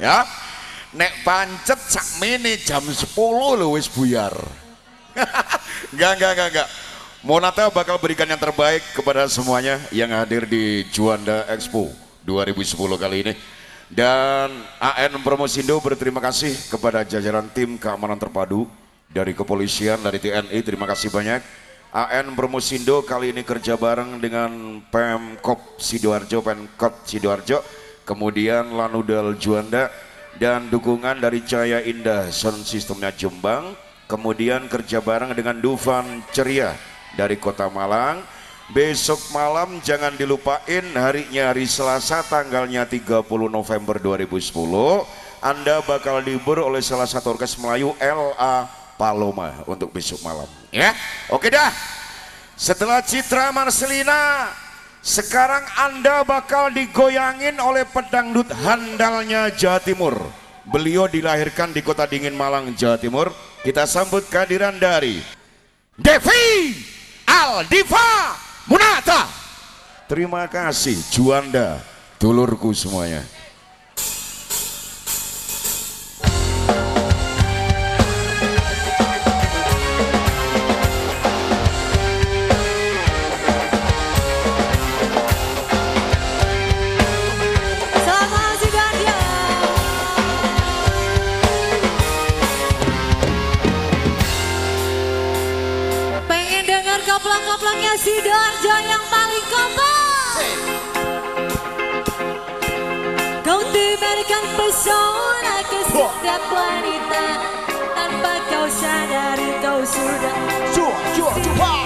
Ya. Nek pancet sakmene jam 10 lho wis buyar. Enggak. Monata bakal berikan yang terbaik kepada semuanya yang hadir di Juanda Expo 2010 kali ini. Dan AN Promosindo berterima kasih kepada jajaran tim keamanan terpadu dari kepolisian, dari TNI, terima kasih banyak. AN Promosindo kali ini kerja bareng dengan Pemkop Sidoarjo, kemudian Lanudal Juanda, dan dukungan dari Jaya Indah Sound Systemnya Jombang, kemudian kerja bareng dengan Dufan Ceria dari Kota Malang. Besok malam jangan dilupain, harinya hari Selasa tanggalnya 30 November 2010, Anda bakal dihibur oleh salah satu orkes Melayu LA Paloma untuk besok malam ya. Oke dah, setelah Citra Marcelina, sekarang Anda bakal digoyangin oleh pedangdut handalnya Jawa Timur. Beliau dilahirkan di Kota Dingin Malang, Jawa Timur. Kita sambut kehadiran dari Devi Aldiva Munata. Terima kasih Juanda, dulurku semuanya. Kaplang-kaplangnya Sidoarjo yang paling kompak. Kau diberikan pesona ke setiap wanita, tanpa kau sadari kau sudah.